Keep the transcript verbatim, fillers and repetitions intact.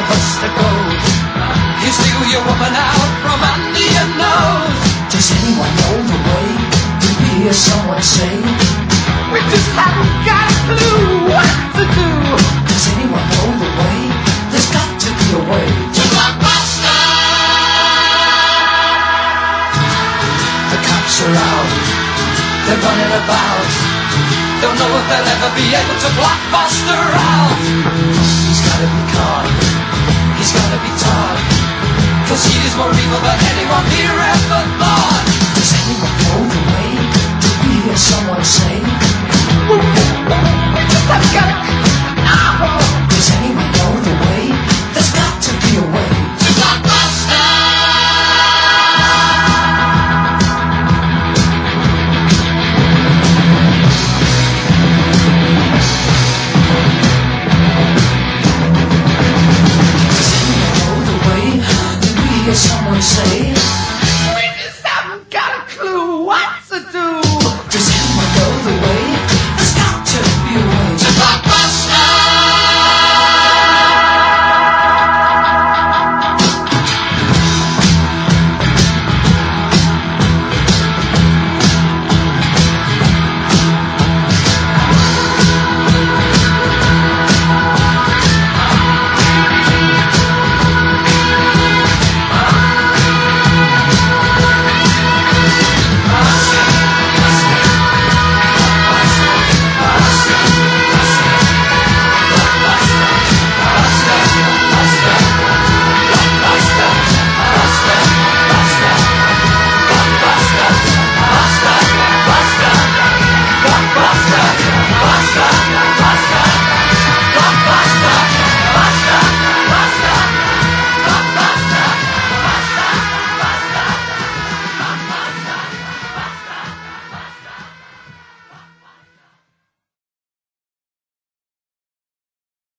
buster goes. You steal your woman out from under your nose. Does anyone know the way to hear someone say, we just haven't got a clue what to do? Does anyone know the way? There's got to be a way to Blockbuster. The cops are out, they're running about, don't know if they'll ever be able to Blockbuster out. He's gotta be caught, he's gotta be taught, cause he is more evil than anyone here ever thought. Does anyone know the way to hear someone say, we just have got it. Oh. Does anyone know the way? There's got to be a way to Blockbuster. Does anyone know the way to hear someone say,